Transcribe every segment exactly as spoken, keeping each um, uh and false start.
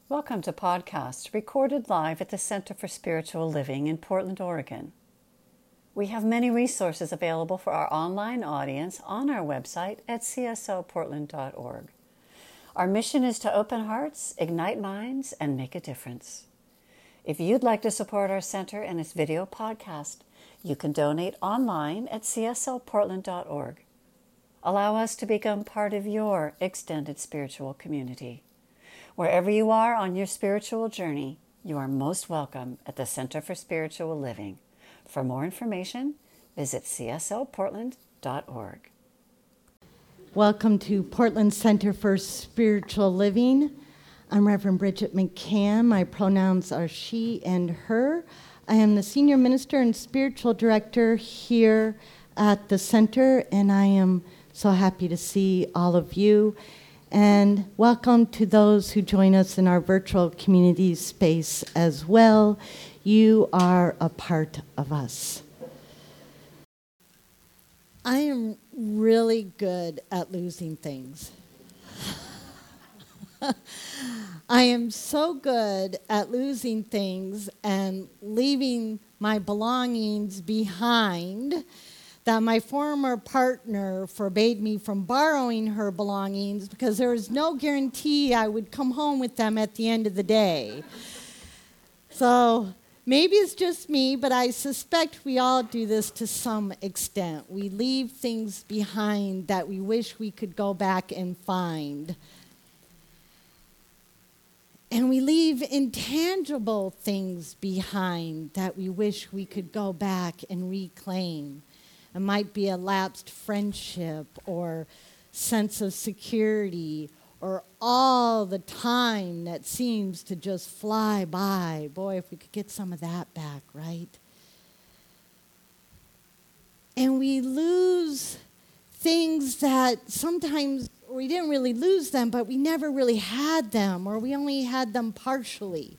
Welcome to podcast recorded live at the Center for Spiritual Living in Portland, Oregon. We have many resources available for our online audience on our website at c s o portland dot org. Our mission is to open hearts, ignite minds, and make a difference. If you'd like to support our center and its video podcast, you can donate online at c s o portland dot org. Allow us to become part of your extended spiritual community. Wherever you are on your spiritual journey, you are most welcome at the Center for Spiritual Living. For more information, visit c s o portland dot org. Welcome to Portland Center for Spiritual Living. I'm Reverend Bridget McCann. My pronouns are she and her. I am the Senior Minister and Spiritual Director here at the Center, and I am so happy to see all of you. And welcome to those who join us in our virtual community space as well. You are a part of us. I am really good at losing things. I am so good at losing things and leaving my belongings behind that my former partner forbade me from borrowing her belongings because there was no guarantee I would come home with them at the end of the day. So maybe it's just me, but I suspect we all do this to some extent. We leave things behind that we wish we could go back and find. And we leave intangible things behind that we wish we could go back and reclaim. It might be a lapsed friendship or sense of security or all the time that seems to just fly by. Boy, if we could get some of that back, right? And we lose things that sometimes we didn't really lose them, but we never really had them, or we only had them partially.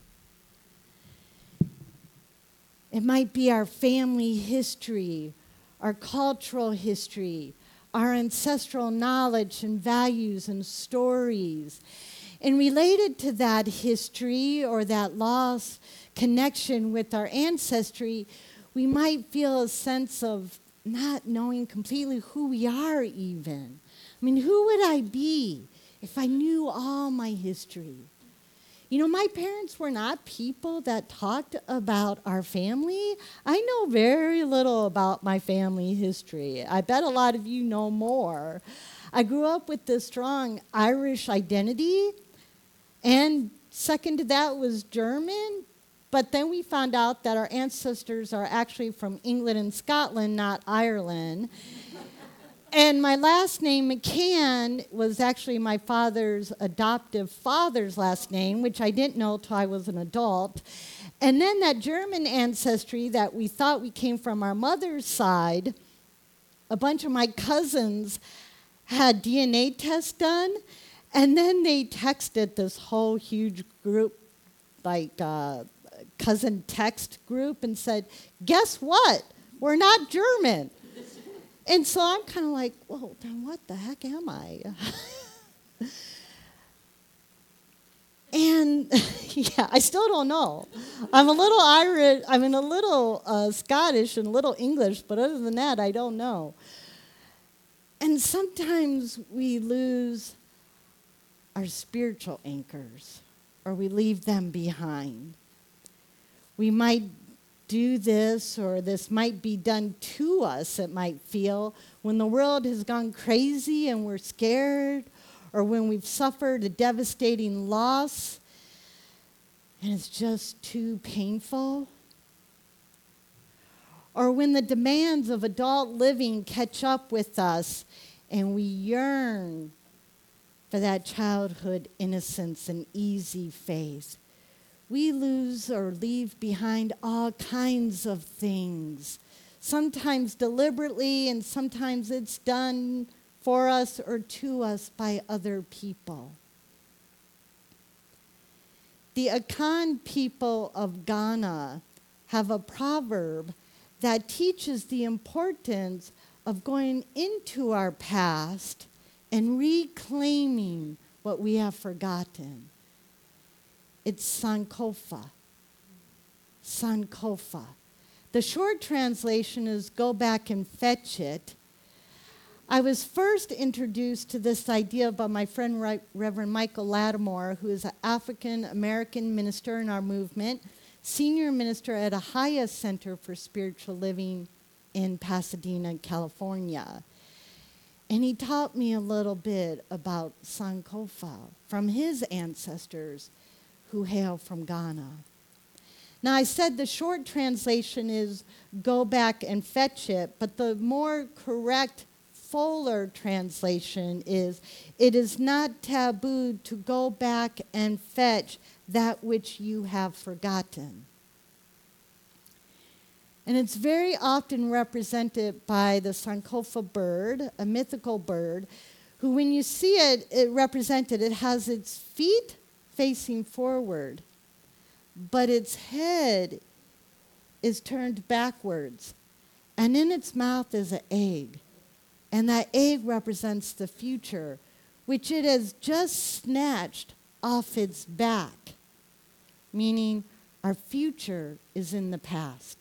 It might be our family history, our cultural history, our ancestral knowledge and values and stories. And related to that history or that lost connection with our ancestry, we might feel a sense of not knowing completely who we are even. I mean, who would I be if I knew all my history? You know, my parents were not people that talked about our family. I know very little about my family history. I bet a lot of you know more. I grew up with this strong Irish identity, and second to that was German. But then we found out that our ancestors are actually from England and Scotland, not Ireland. And my last name, McCann, was actually my father's adoptive father's last name, which I didn't know till I was an adult. And then that German ancestry that we thought we came from our mother's side, a bunch of my cousins had D N A tests done, and then they texted this whole huge group, like uh, cousin text group, and said, guess what? We're not German. And so I'm kind of like, well, then what the heck am I? And yeah, I still don't know. I'm a little Irish, I mean a little uh, Scottish and a little English, but other than that, I don't know. And sometimes we lose our spiritual anchors, or we leave them behind. We might do this, or this might be done to us, it might feel, when the world has gone crazy and we're scared, or when we've suffered a devastating loss and it's just too painful, or when the demands of adult living catch up with us and we yearn for that childhood innocence and easy faith. We lose or leave behind all kinds of things, sometimes deliberately, and sometimes it's done for us or to us by other people. The Akan people of Ghana have a proverb that teaches the importance of going into our past and reclaiming what we have forgotten. It's Sankofa. Sankofa. The short translation is go back and fetch it. I was first introduced to this idea by my friend Re- Reverend Michael Lattimore, who is an African-American minister in our movement, senior minister at Ahaya Center for Spiritual Living in Pasadena, California. And he taught me a little bit about Sankofa from his ancestors who hail from Ghana. Now, I said the short translation is go back and fetch it, but the more correct fuller translation is, it is not taboo to go back and fetch that which you have forgotten. And it's very often represented by the Sankofa bird, a mythical bird, who when you see it, it represented, it has its feet facing forward, but its head is turned backwards, and in its mouth is an egg. And that egg represents the future, which it has just snatched off its back, meaning our future is in the past.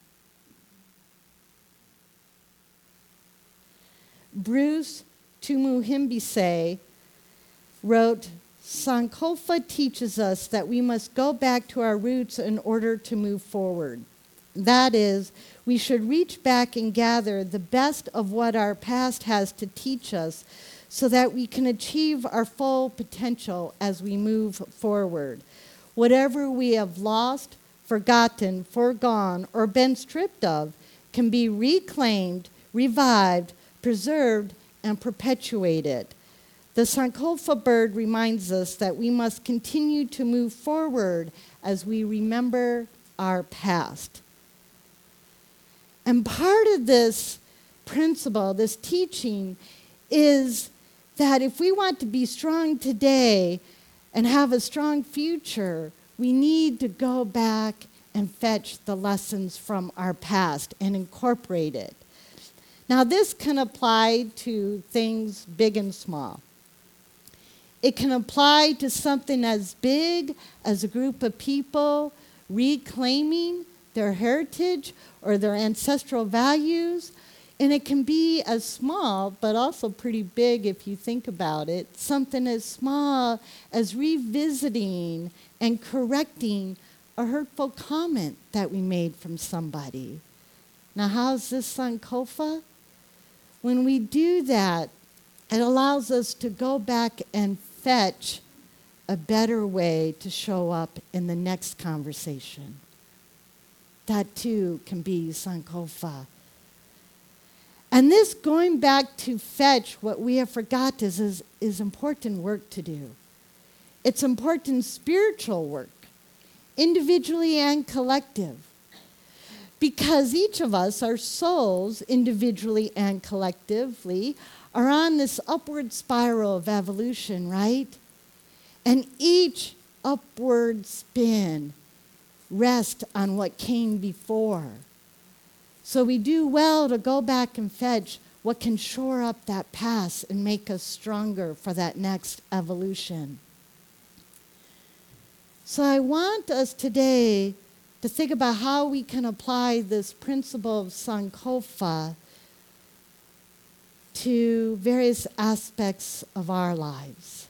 Bruce Tumuhimbise wrote, Sankofa teaches us that we must go back to our roots in order to move forward. That is, we should reach back and gather the best of what our past has to teach us so that we can achieve our full potential as we move forward. Whatever we have lost, forgotten, foregone, or been stripped of can be reclaimed, revived, preserved, and perpetuated. The Sankofa bird reminds us that we must continue to move forward as we remember our past. And part of this principle, this teaching, is that if we want to be strong today and have a strong future, we need to go back and fetch the lessons from our past and incorporate it. Now, this can apply to things big and small. It can apply to something as big as a group of people reclaiming their heritage or their ancestral values. And it can be as small, but also pretty big if you think about it. Something as small as revisiting and correcting a hurtful comment that we made from somebody. Now, how's this Sankofa? When we do that, it allows us to go back and fetch a better way to show up in the next conversation. That too can be Sankofa. And this going back to fetch what we have forgot is, is, is important work to do. It's important spiritual work, individually and collective. Because each of us, our souls, individually and collectively, are on this upward spiral of evolution, right? And each upward spin rests on what came before. So we do well to go back and fetch what can shore up that past and make us stronger for that next evolution. So I want us today to think about how we can apply this principle of Sankofa to various aspects of our lives.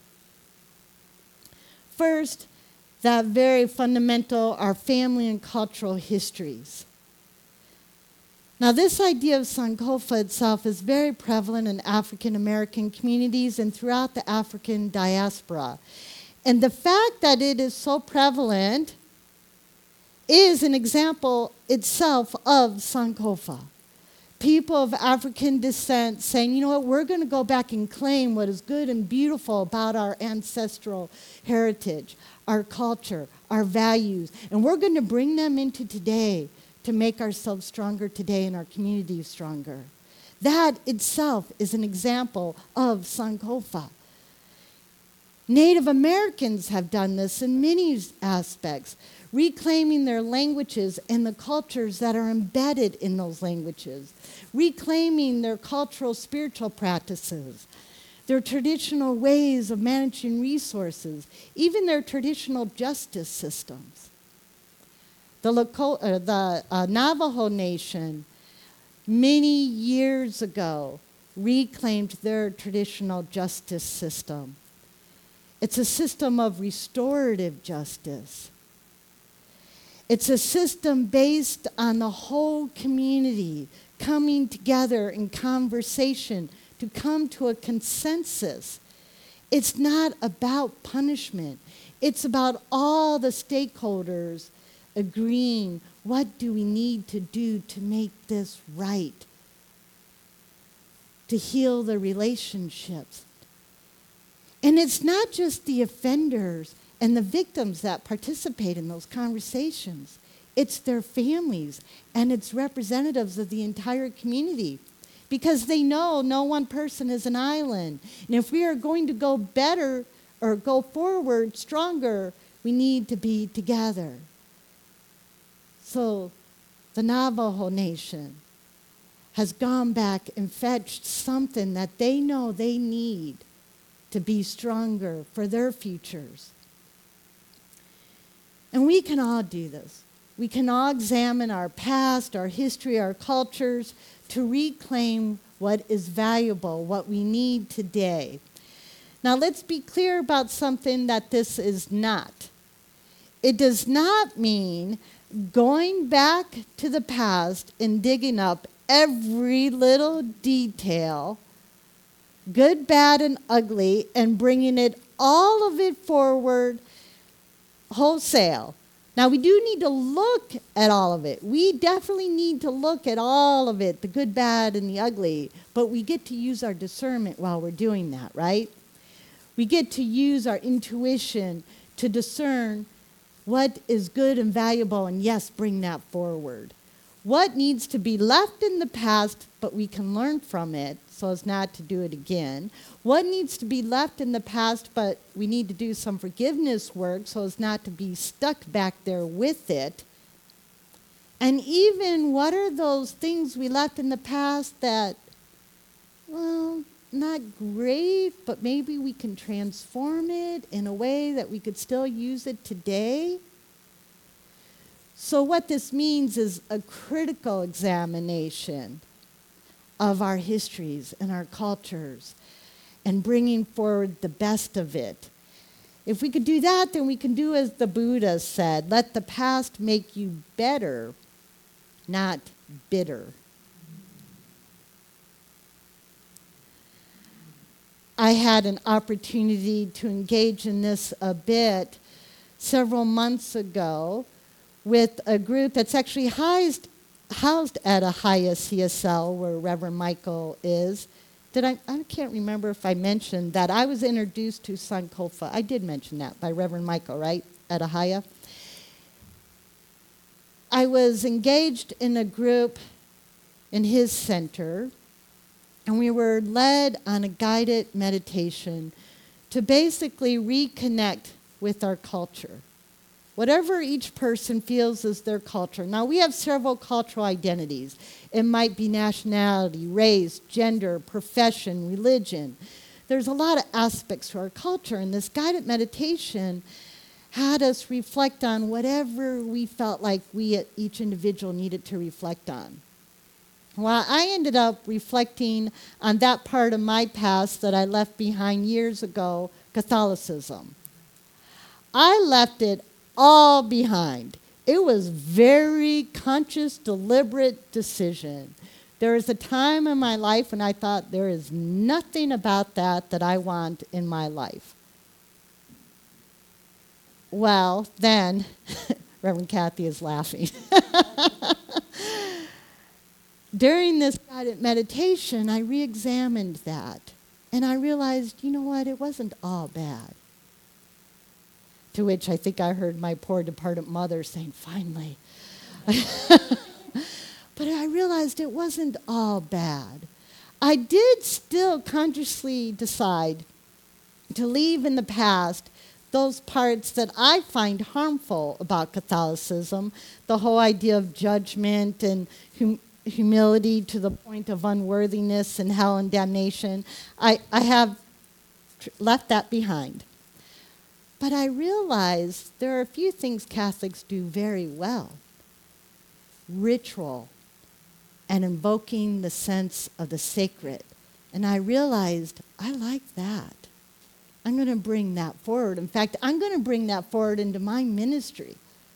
First, that very fundamental, our family and cultural histories. Now, this idea of Sankofa itself is very prevalent in African American communities and throughout the African diaspora. And the fact that it is so prevalent is an example itself of Sankofa. People of African descent saying, you know what, we're going to go back and claim what is good and beautiful about our ancestral heritage, our culture, our values, and we're going to bring them into today to make ourselves stronger today and our communities stronger. That itself is an example of Sankofa. Native Americans have done this in many aspects, reclaiming their languages and the cultures that are embedded in those languages, reclaiming their cultural spiritual practices, their traditional ways of managing resources, even their traditional justice systems. The, Lakota, uh, the uh, Navajo Nation, many years ago, reclaimed their traditional justice system. It's a system of restorative justice. It's a system based on the whole community coming together in conversation to come to a consensus. It's not about punishment. It's about all the stakeholders agreeing, what do we need to do to make this right? To heal the relationships. And it's not just the offenders and the victims that participate in those conversations. It's their families, and it's representatives of the entire community, because they know no one person is an island. And if we are going to go better or go forward stronger, we need to be together. So the Navajo Nation has gone back and fetched something that they know they need to be stronger for their futures. And we can all do this. We can all examine our past, our history, our cultures to reclaim what is valuable, what we need today. Now let's be clear about something that this is not. It does not mean going back to the past and digging up every little detail, good, bad, and ugly, and bringing it, all of it forward wholesale. Now, we do need to look at all of it. We definitely need to look at all of it, the good, bad, and the ugly. But we get to use our discernment while we're doing that, right? We get to use our intuition to discern what is good and valuable, and yes, bring that forward. What needs to be left in the past, but we can learn from it so as not to do it again. What needs to be left in the past, but we need to do some forgiveness work so as not to be stuck back there with it. And even what are those things we left in the past that, well, not great, but maybe we can transform it in a way that we could still use it today? So what this means is a critical examination of our histories and our cultures and bringing forward the best of it. If we could do that, then we can do as the Buddha said, let the past make you better, not bitter. I had an opportunity to engage in this a bit several months ago with a group that's actually housed, housed at Ahaya C S L, where Reverend Michael is. Did I, I can't remember if I mentioned that I was introduced to Sankofa. I did mention that, by Reverend Michael, right, at Ahaya. I was engaged in a group in his center, and we were led on a guided meditation to basically reconnect with our culture. Whatever each person feels is their culture. Now, we have several cultural identities. It might be nationality, race, gender, profession, religion. There's a lot of aspects to our culture, and this guided meditation had us reflect on whatever we felt like we, each individual, needed to reflect on. Well, I ended up reflecting on that part of my past that I left behind years ago, Catholicism. I left it all behind. It was very conscious, deliberate decision. There was a time in my life when I thought there is nothing about that that I want in my life. Well, then, Reverend Kathy is laughing. During this guided meditation, I re-examined that. And I realized, you know what, it wasn't all bad. To which I think I heard my poor departed mother saying, finally. But I realized it wasn't all bad. I did still consciously decide to leave in the past those parts that I find harmful about Catholicism, the whole idea of judgment and hum- humility to the point of unworthiness and hell and damnation. I, I have tr- left that behind. But I realized there are a few things Catholics do very well. Ritual and invoking the sense of the sacred. And I realized I like that. I'm going to bring that forward. In fact, I'm going to bring that forward into my ministry.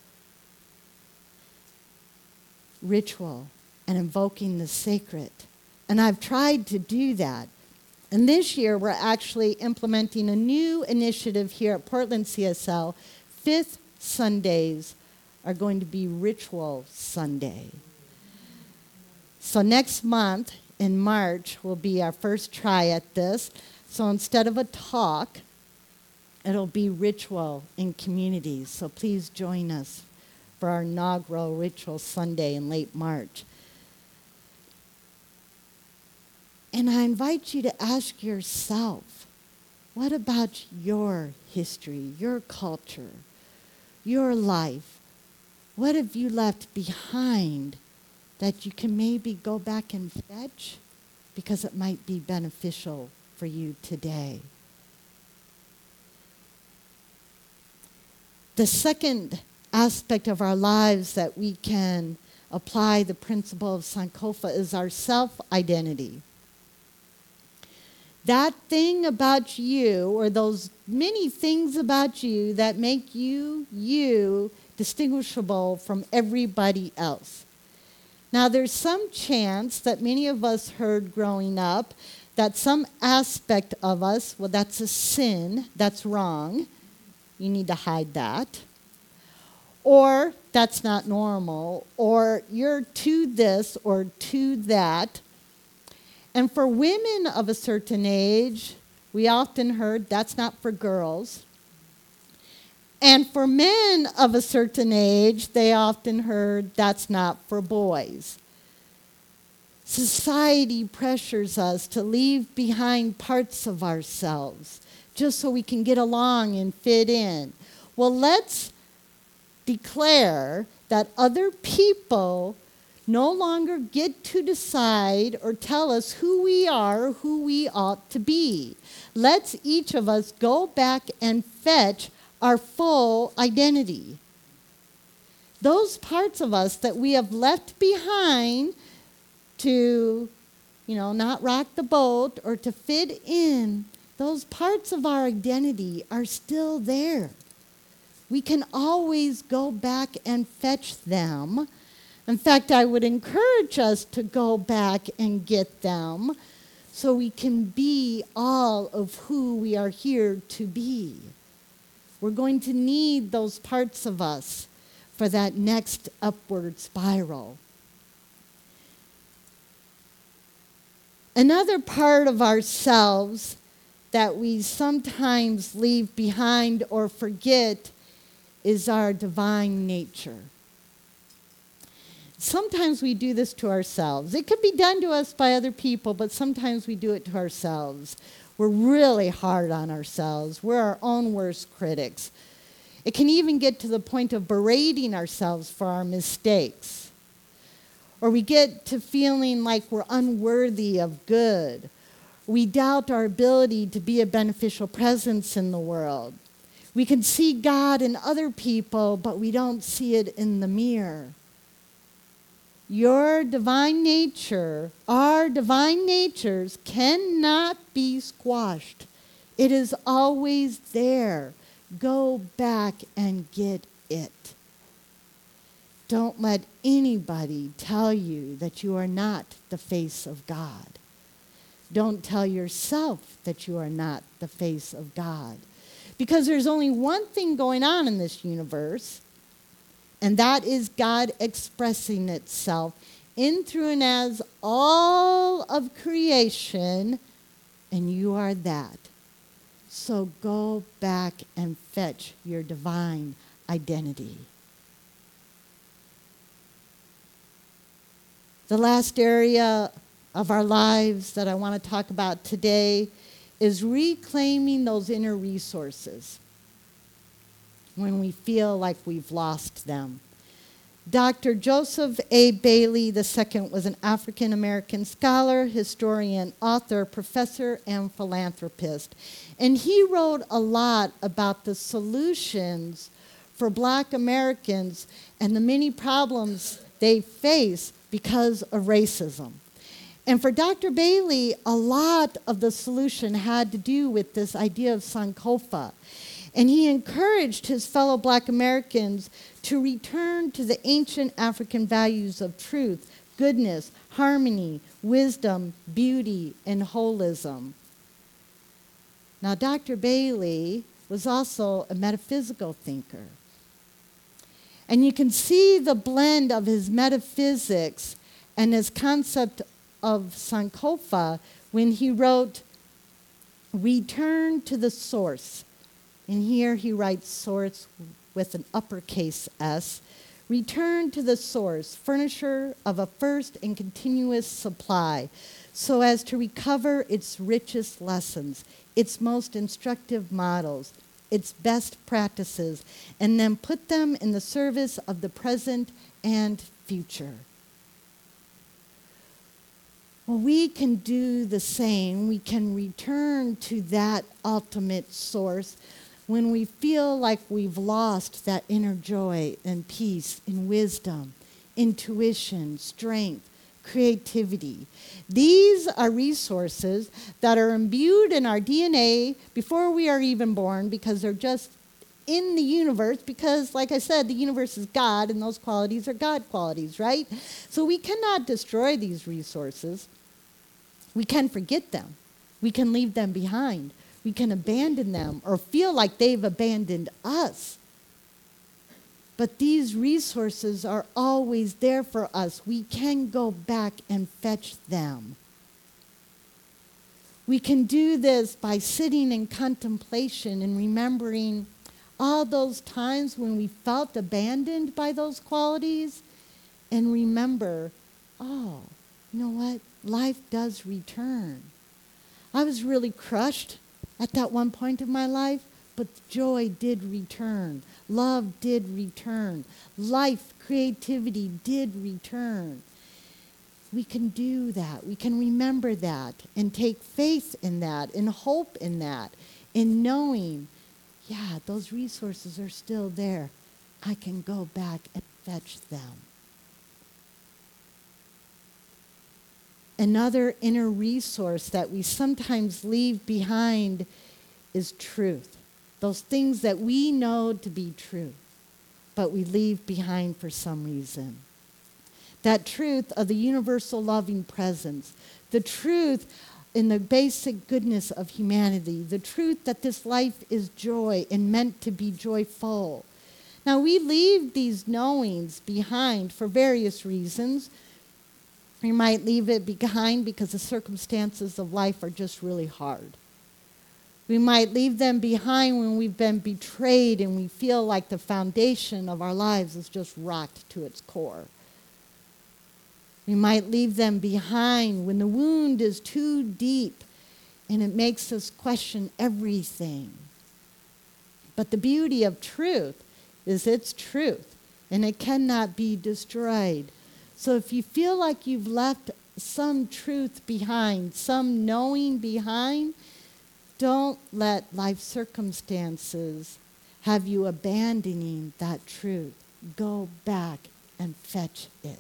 Ritual and invoking the sacred. And I've tried to do that. And this year, we're actually implementing a new initiative here at Portland C S L. Fifth Sundays are going to be Ritual Sunday. So next month, in March, will be our first try at this. So instead of a talk, it'll be ritual in communities. So please join us for our inaugural Ritual Sunday in late March. And I invite you to ask yourself, what about your history, your culture, your life? What have you left behind that you can maybe go back and fetch because it might be beneficial for you today? The second aspect of our lives that we can apply the principle of Sankofa is our self-identity. That thing about you, or those many things about you that make you, you, distinguishable from everybody else. Now, there's some chance that many of us heard growing up that some aspect of us, well, that's a sin, that's wrong, you need to hide that. Or that's not normal, or you're to this or to that. And for women of a certain age, we often heard that's not for girls. And for men of a certain age, they often heard that's not for boys. Society pressures us to leave behind parts of ourselves just so we can get along and fit in. Well, let's declare that other people no longer get to decide or tell us who we are or who we ought to be. Let's each of us go back and fetch our full identity. Those parts of us that we have left behind to, you know, not rock the boat or to fit in, those parts of our identity are still there. We can always go back and fetch them. In fact, I would encourage us to go back and get them so we can be all of who we are here to be. We're going to need those parts of us for that next upward spiral. Another part of ourselves that we sometimes leave behind or forget is our divine nature. Sometimes we do this to ourselves. It could be done to us by other people, but sometimes we do it to ourselves. We're really hard on ourselves. We're our own worst critics. It can even get to the point of berating ourselves for our mistakes. Or we get to feeling like we're unworthy of good. We doubt our ability to be a beneficial presence in the world. We can see God in other people, but we don't see it in the mirror. Your divine nature, our divine natures cannot be squashed. It is always there. Go back and get it. Don't let anybody tell you that you are not the face of God. Don't tell yourself that you are not the face of God. Because there's only one thing going on in this universe, and that is God expressing itself in, through, and as all of creation, and you are that. So go back and fetch your divine identity. The last area of our lives that I want to talk about today is reclaiming those inner resources when we feel like we've lost them. Doctor Joseph A. Bailey the Second was an African-American scholar, historian, author, professor, and philanthropist. And he wrote a lot about the solutions for Black Americans and the many problems they face because of racism. And for Doctor Bailey, a lot of the solution had to do with this idea of Sankofa. And he encouraged his fellow Black Americans to return to the ancient African values of truth, goodness, harmony, wisdom, beauty, and holism. Now, Doctor Bailey was also a metaphysical thinker. And you can see the blend of his metaphysics and his concept of Sankofa when he wrote, "Return to the source." And here he writes source with an uppercase S. "Return to the source, furnisher of a first and continuous supply, so as to recover its richest lessons, its most instructive models, its best practices, and then put them in the service of the present and future." Well, we can do the same. We can return to that ultimate source when we feel like we've lost that inner joy and peace and wisdom, intuition, strength, creativity. These are resources that are imbued in our D N A before we are even born, because they're just in the universe, because, like I said, the universe is God, and those qualities are God qualities, right? So we cannot destroy these resources. We can forget them. We can leave them behind. We can abandon them or feel like they've abandoned us. But these resources are always there for us. We can go back and fetch them. We can do this by sitting in contemplation and remembering all those times when we felt abandoned by those qualities, and remember, oh, you know what? Life does return. I was really crushed at that one point of my life, but joy did return. Love did return. Life, creativity did return. We can do that. We can remember that and take faith in that and hope in that, in knowing, yeah, those resources are still there. I can go back and fetch them. Another inner resource that we sometimes leave behind is truth. Those things that we know to be true, but we leave behind for some reason. That truth of the universal loving presence, the truth in the basic goodness of humanity, the truth that this life is joy and meant to be joyful. Now, we leave these knowings behind for various reasons. We might leave it behind because the circumstances of life are just really hard. We might leave them behind when we've been betrayed and we feel like the foundation of our lives is just rocked to its core. We might leave them behind when the wound is too deep and it makes us question everything. But the beauty of truth is it's truth, and it cannot be destroyed. So if you feel like you've left some truth behind, some knowing behind, don't let life circumstances have you abandoning that truth. Go back and fetch it.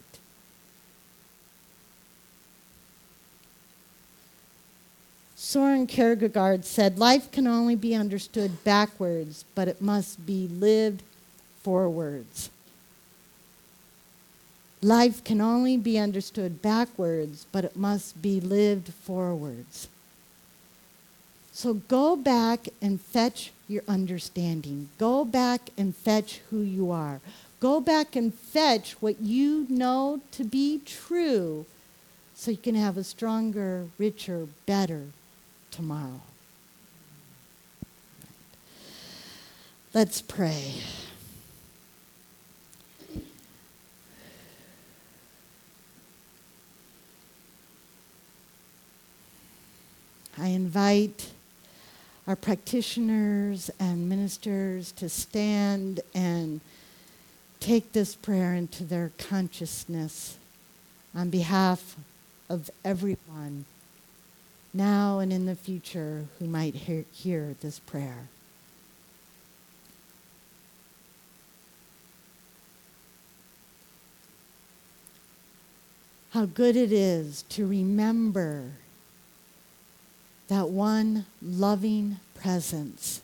Soren Kierkegaard said, "Life can only be understood backwards, but it must be lived forwards." Life can only be understood backwards, but it must be lived forwards. So go back and fetch your understanding. Go back and fetch who you are. Go back and fetch what you know to be true so you can have a stronger, richer, better tomorrow. Let's pray. I invite our practitioners and ministers to stand and take this prayer into their consciousness on behalf of everyone now and in the future who might hear, hear this prayer. How good it is to remember that one loving presence,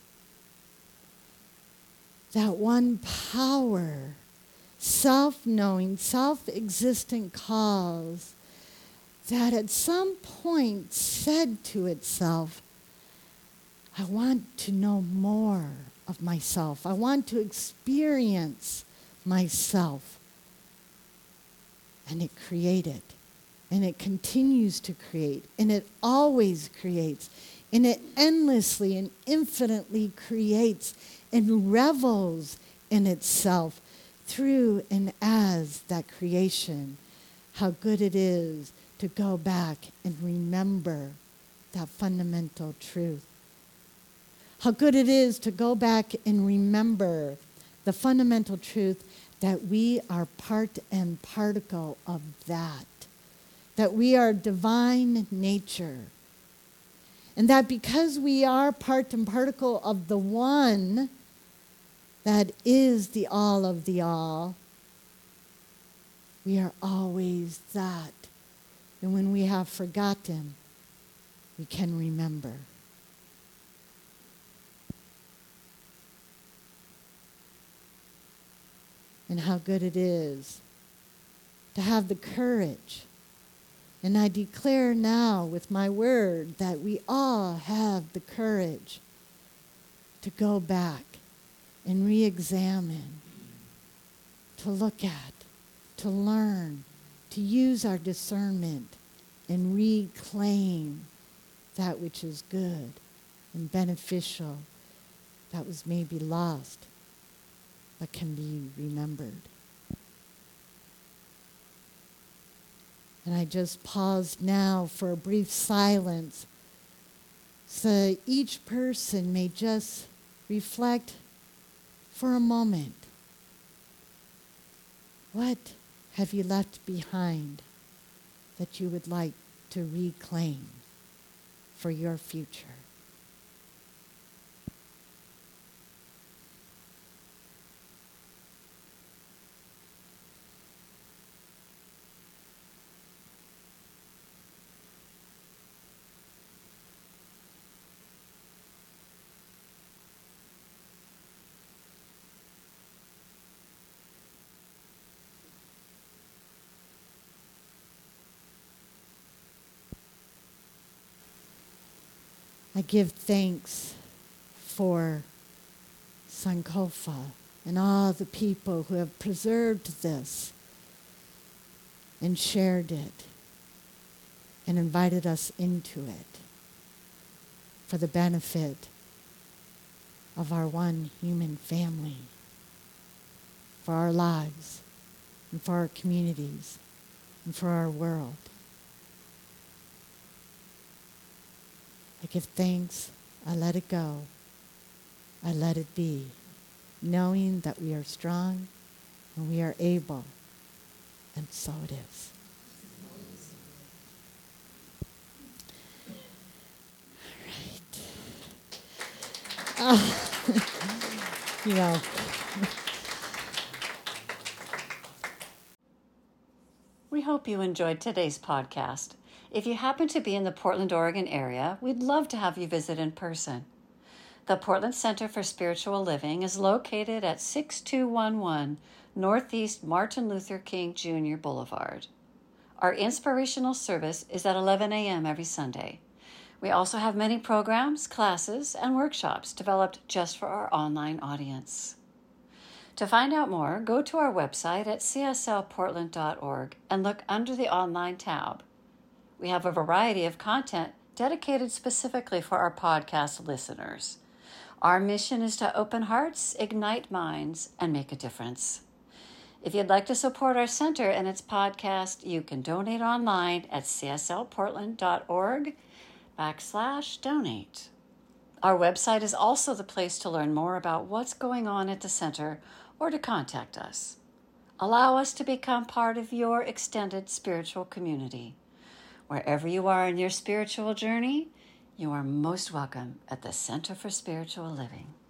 that one power, self-knowing, self-existent cause that at some point said to itself, I want to know more of myself. I want to experience myself. And it created. And it continues to create. And it always creates. And it endlessly and infinitely creates and revels in itself through and as that creation. How good it is to go back and remember that fundamental truth. How good it is to go back and remember the fundamental truth that we are part and particle of that. That we are divine nature. And that because we are part and particle of the one that is the all of the all, we are always that. And when we have forgotten, we can remember. And how good it is to have the courage. And I declare now with my word that we all have the courage to go back and re-examine, to look at, to learn, to use our discernment and reclaim that which is good and beneficial, that was maybe lost, but can be remembered. And I just pause now for a brief silence so each person may just reflect for a moment. What have you left behind that you would like to reclaim for your future? I give thanks for Sankofa and all the people who have preserved this and shared it and invited us into it for the benefit of our one human family, for our lives, and for our communities, and for our world. I give thanks, I let it go, I let it be, knowing that we are strong and we are able, and so it is. All right. Uh, you know. We hope you enjoyed today's podcast. If you happen to be in the Portland, Oregon area, we'd love to have you visit in person. The Portland Center for Spiritual Living is located at six two one one Northeast Martin Luther King Junior Boulevard. Our inspirational service is at eleven a.m. every Sunday. We also have many programs, classes, and workshops developed just for our online audience. To find out more, go to our website at c s l portland dot org and look under the online tab. We have a variety of content dedicated specifically for our podcast listeners. Our mission is to open hearts, ignite minds, and make a difference. If you'd like to support our center and its podcast, you can donate online at c s l portland dot org backslash donate. Our website is also the place to learn more about what's going on at the center or to contact us. Allow us to become part of your extended spiritual community. Wherever you are in your spiritual journey, you are most welcome at the Center for Spiritual Living.